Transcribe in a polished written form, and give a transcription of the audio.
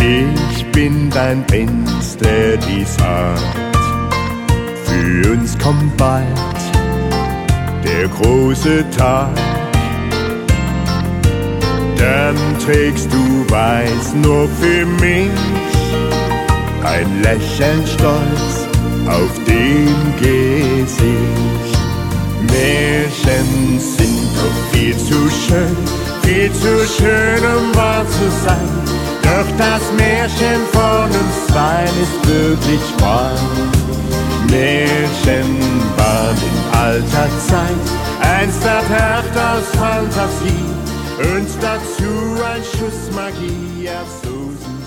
Ich bin dein Prinz, der dies hat. Für uns kommt bald der große Tag. Dann trägst du weiß nur für mich, ein Lächeln stolz auf dem Gesicht. Märchen sind doch viel zu schön, um wahr zu sein. Doch das Märchen von uns zwei ist wirklich wahr. Märchen waren in alter Zeit einst erdacht aus Fantasie und dazu ein Schuss Magie, ja so sind